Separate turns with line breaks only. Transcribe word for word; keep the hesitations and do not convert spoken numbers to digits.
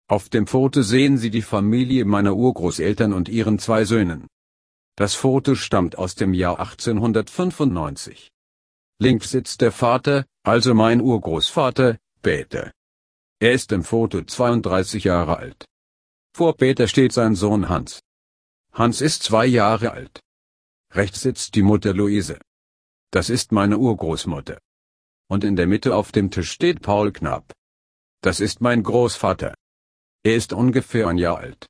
Auf dem Foto sehen Sie die Familie meiner Urgroßeltern und ihren zwei Söhnen. Das Foto stammt aus dem Jahr achtzehnhundertfünfundneunzig. Links sitzt der Vater, also mein Urgroßvater, Peter. Er ist im Foto zweiunddreißig Jahre alt. Vor Peter steht sein Sohn Hans. Hans ist zwei Jahre alt. Rechts sitzt die Mutter Luise. Das ist meine Urgroßmutter. Und in der Mitte auf dem Tisch steht Paul Knapp. Das ist mein Großvater. Er ist ungefähr ein Jahr alt.